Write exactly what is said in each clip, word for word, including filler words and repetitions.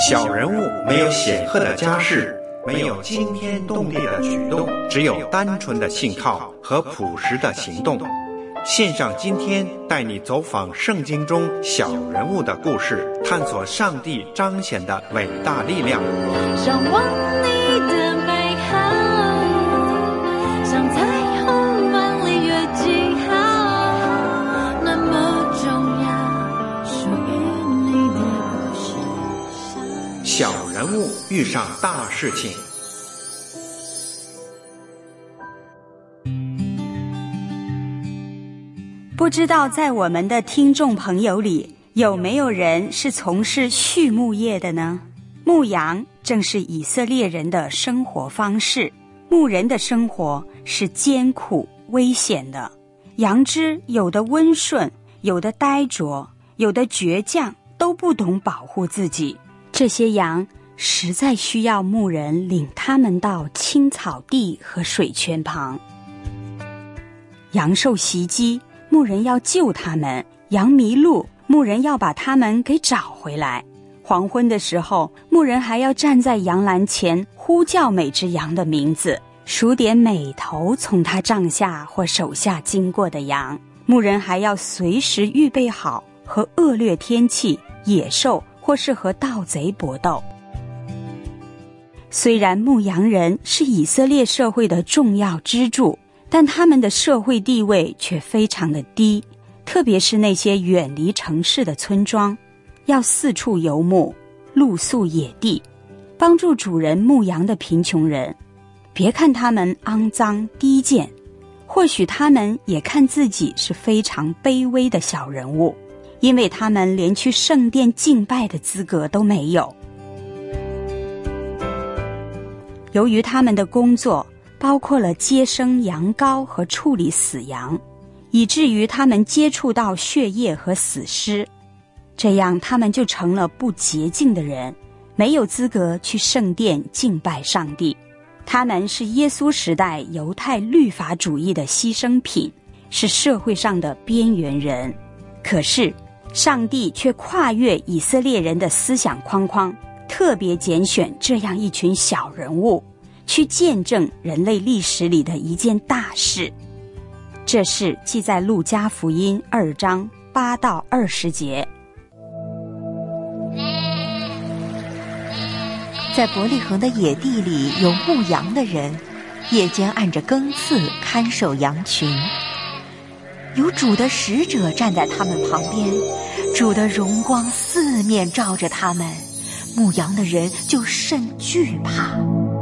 小人物没有显赫的家世，没有惊天动地的举动，只有单纯的信靠和朴实的行动。线上今天带你走访圣经中小人物的故事，探索上帝彰显的伟大力量。 向往你的美好，像彩虹万里越记号，那么重要，属于你的故事。 小人物遇上大事情。 不知道在我们的听众朋友里，有没有人是从事畜牧业的呢？牧羊正是以色列人的生活方式。牧人的生活是艰苦危险的，羊只有的温顺，有的呆拙，有的倔强，都不懂保护自己。这些羊实在需要牧人领他们到青草地和水泉旁。羊受袭击，牧人要救他们；羊迷路，牧人要把他们给找回来。黄昏的时候，牧人还要站在羊栏前呼叫每只羊的名字，数点每头从他帐下或手下经过的羊。牧人还要随时预备好和恶劣天气、野兽或是和盗贼搏斗。虽然牧羊人是以色列社会的重要支柱，但他们的社会地位却非常的低，特别是那些远离城市的村庄，要四处游牧，露宿野地，帮助主人牧羊的贫穷人。别看他们肮脏低贱，或许他们也看自己是非常卑微的小人物，因为他们连去圣殿敬拜的资格都没有。由于他们的工作包括了接生羊羔和处理死羊，以至于他们接触到血液和死尸，这样他们就成了不洁净的人，没有资格去圣殿敬拜上帝。他们是耶稣时代犹太律法主义的牺牲品，是社会上的边缘人。可是上帝却跨越以色列人的思想框框，特别拣选这样一群小人物，去见证人类历史里的一件大事。这事记在路加福音二章八到二十节。 在伯利恒的野地里有牧羊的人，夜间按着更次看守羊群。有主的使者站在他们旁边，主的荣光四面照着他们，牧羊的人就甚惧怕。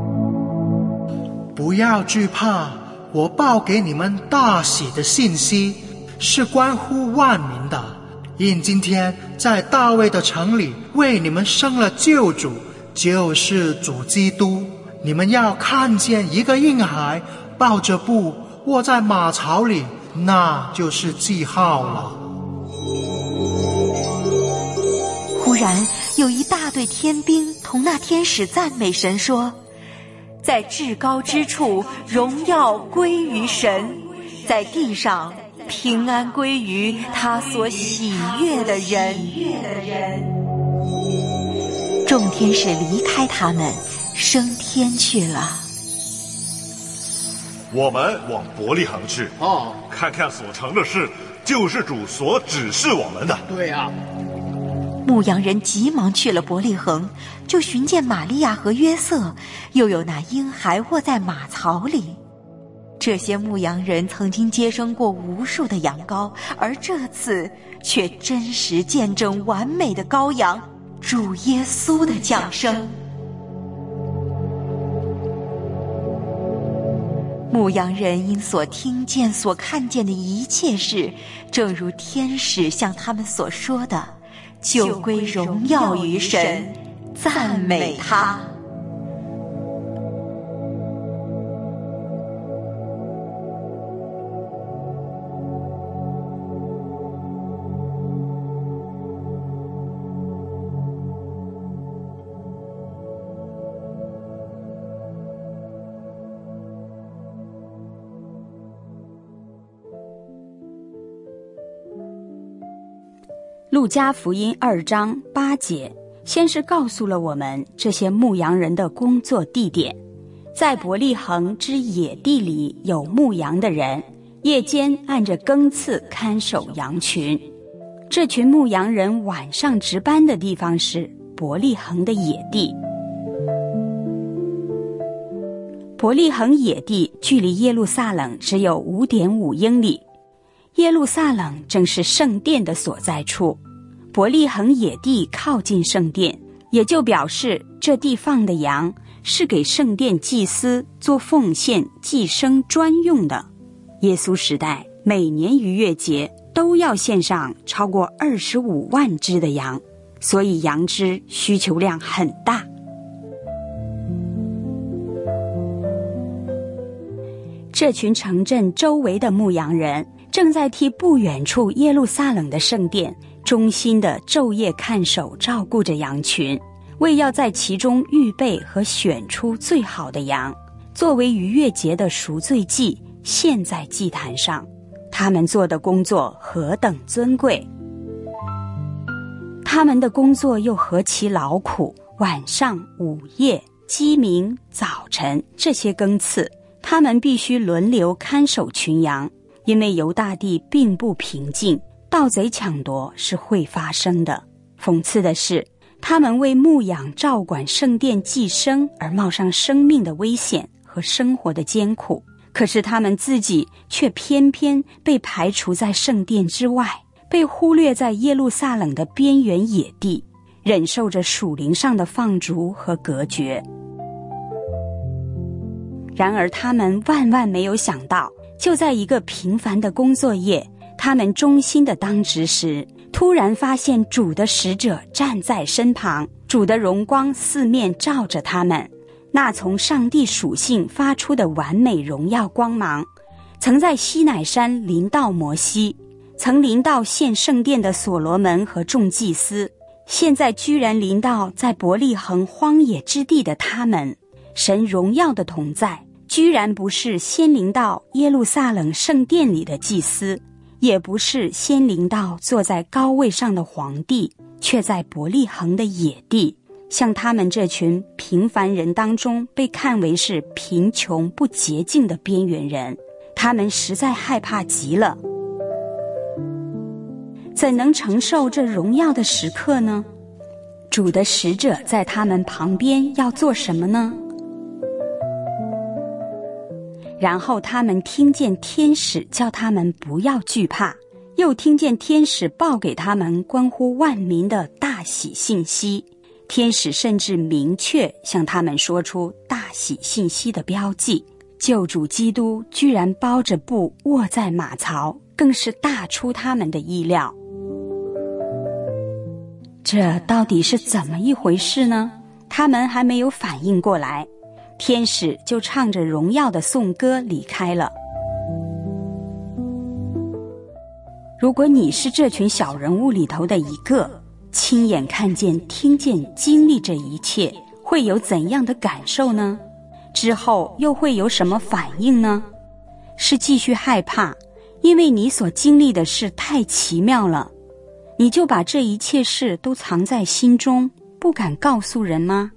不要惧怕，我报给你们大喜的信息，是关乎万民的。因今天在大卫的城里为你们生了救主，就是主基督。你们要看见一个婴孩抱着布卧在马槽里，那就是记号了。 忽然有一大队天兵同那天使赞美神说，在至高之处荣耀归于神，在地上平安归于他所喜悦的人。众天使离开他们，升天去了。 我们往伯利恒去， 哦， 看看所成的事，就是主所指示我们的。 对啊。 牧羊人急忙去了伯利恒，就寻见玛利亚和约瑟，又有那婴孩卧在马槽里。这些牧羊人曾经接生过无数的羊羔，而这次却真实见证完美的羔羊主耶稣的降生。牧羊人因所听见所看见的一切事，正如天使向他们所说的，就归荣耀于神，赞美他。 路加福音二章八节， 先是告诉了我们这些牧羊人的工作地点，在伯利恒之野地里有牧羊的人，夜间按着更次看守羊群。这群牧羊人晚上值班的地方是伯利恒的野地。伯利恒野地距离耶路撒冷只有 五点五英里，耶路撒冷正是圣殿的所在处，伯利恒野地靠近圣殿，也就表示这地放的羊是给圣殿祭司做奉献祭牲专用的。耶稣时代每年逾越节都要献上超过二十五万只的羊，所以羊只需求量很大。这群城镇周围的牧羊人正在替不远处耶路撒冷的圣殿忠心地昼夜看守照顾着羊群，为要在其中预备和选出最好的羊，作为逾越节的赎罪祭献在祭坛上。他们做的工作何等尊贵，他们的工作又何其劳苦，晚上午夜鸡鸣早晨这些更次，他们必须轮流看守群羊，因为犹大地并不平静，盗贼抢夺是会发生的。讽刺的是，他们为牧养照管圣殿祭牲而冒上生命的危险和生活的艰苦，可是他们自己却偏偏被排除在圣殿之外，被忽略在耶路撒冷的边缘野地，忍受着属灵上的放逐和隔绝。然而他们万万没有想到，就在一个平凡的工作夜，他们忠心的当值时，突然发现主的使者站在身旁，主的荣光四面照着他们，那从上帝属性发出的完美荣耀光芒，曾在西乃山临到摩西，曾临到献圣殿的所罗门和众祭司，现在居然临到在伯利恒荒野之地的他们。神荣耀的同在居然不是先临到耶路撒冷圣殿里的祭司，也不是先临到坐在高位上的皇帝，却在伯利恒的野地，像他们这群平凡人当中被看为是贫穷不洁净的边缘人。他们实在害怕极了，怎能承受这荣耀的时刻呢？主的使者在他们旁边要做什么呢？然后他们听见天使叫他们不要惧怕，又听见天使报给他们关乎万民的大喜信息。天使甚至明确向他们说出大喜信息的标记，救主基督居然包着布卧在马槽，更是大出他们的意料。这到底是怎么一回事呢？他们还没有反应过来，天使就唱着荣耀的颂歌离开了。如果你是这群小人物里头的一个，亲眼看见、听见、经历这一切，会有怎样的感受呢？之后又会有什么反应呢？是继续害怕，因为你所经历的事太奇妙了，你就把这一切事都藏在心中，不敢告诉人吗？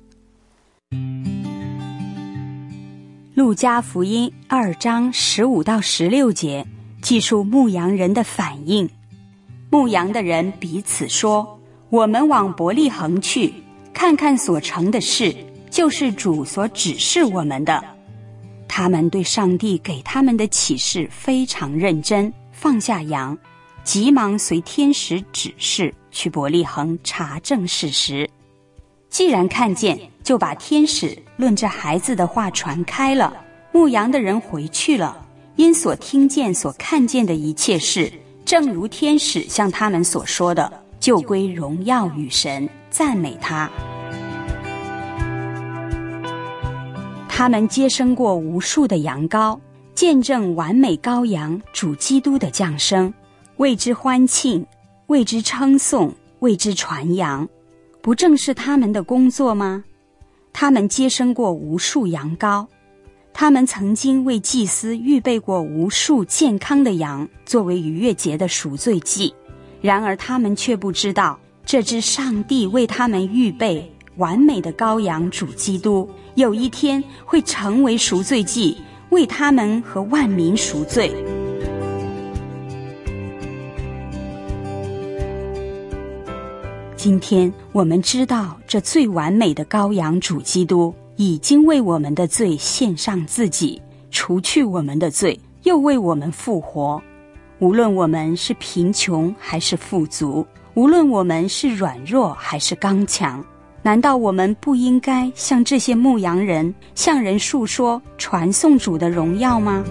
路加福音二章十五到十六节记述牧羊人的反应。牧羊的人彼此说，我们往伯利恒去，看看所成的事，就是主所指示我们的。他们对上帝给他们的启示非常认真，放下羊，急忙随天使指示去伯利恒查证事实。既然看见，就把天使论这孩子的话传开了。牧羊的人回去了，因所听见所看见的一切事，正如天使向他们所说的，就归荣耀与神，赞美他。他们接生过无数的羊羔，见证完美羔羊主基督的降生，为之欢庆，为之称颂，为之传扬，不正是他们的工作吗？他们接生过无数羊羔，他们曾经为祭司预备过无数健康的羊，作为逾越节的赎罪祭。然而他们却不知道， 这只上帝为他们预备完美的羔羊主基督，有一天会成为赎罪祭，为他们和万民赎罪。今天我们知道，这最完美的羔羊主基督已经为我们的罪献上自己，除去我们的罪，又为我们复活。无论我们是贫穷还是富足，无论我们是软弱还是刚强，难道我们不应该像这些牧羊人，向人述说传颂主的荣耀吗？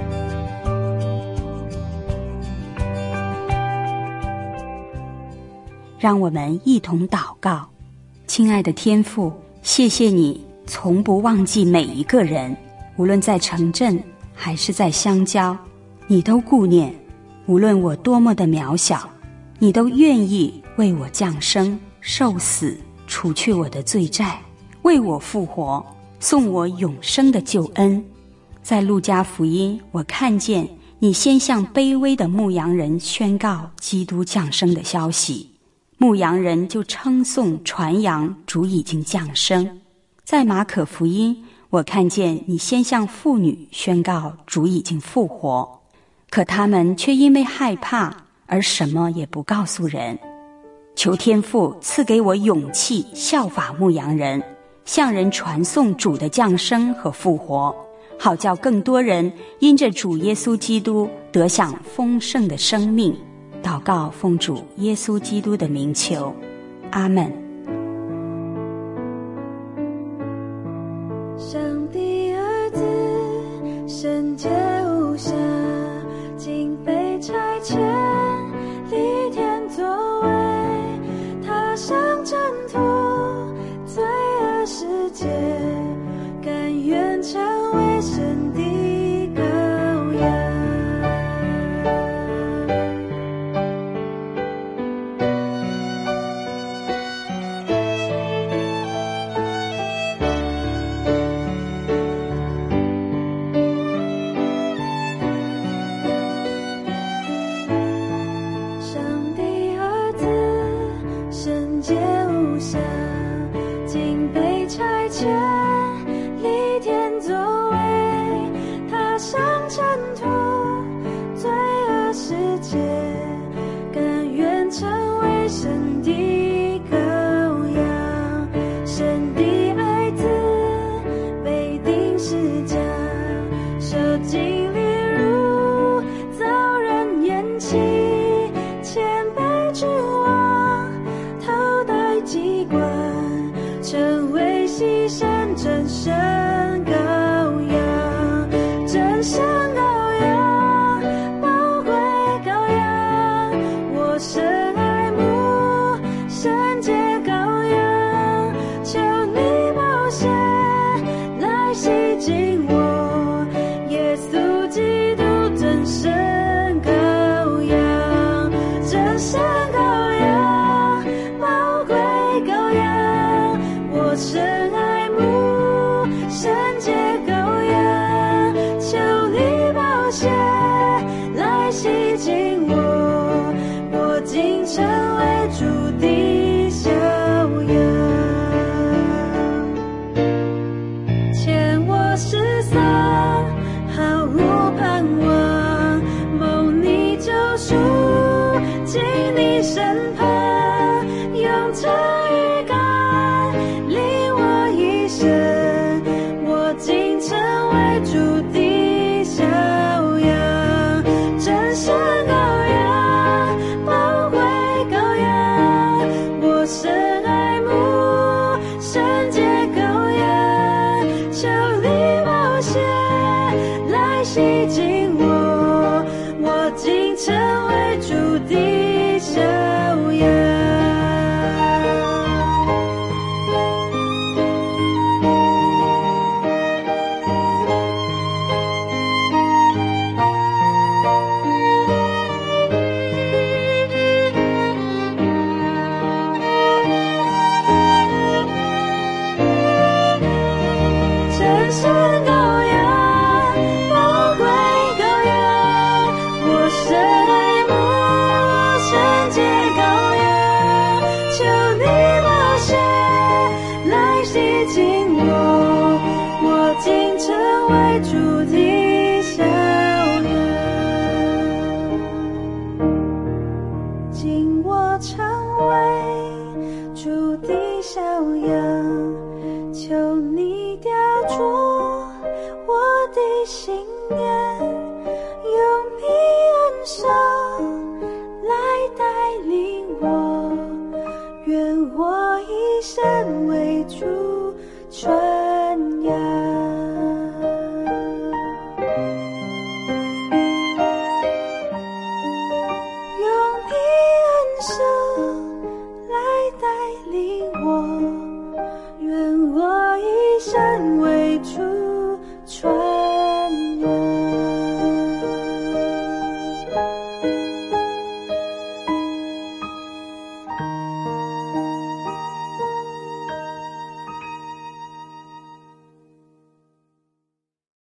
让我们一同祷告。亲爱的天父，谢谢你从不忘记每一个人，无论在城镇还是在乡郊，你都顾念。无论我多么的渺小，你都愿意为我降生受死，除去我的罪债，为我复活，送我永生的救恩。在路加福音，我看见你先向卑微的牧羊人宣告基督降生的消息，牧羊人就称颂传扬主已经降生。在马可福音，我看见你先向妇女宣告主已经复活，可他们却因为害怕而什么也不告诉人。求天父赐给我勇气，效法牧羊人，向人传颂主的降生和复活，好叫更多人因着主耶稣基督得享丰盛的生命。祷告奉主耶稣基督的名求，阿们。 上帝儿子，圣洁无瑕，竟被差遣，离天作为，他上征途，罪恶世界，甘愿成为神的羔羊。 身旁，用这预感领我一主的小羊，今我成为主的小羊，求你叼住我的心念，用你恩手来带领我，愿我一生为主传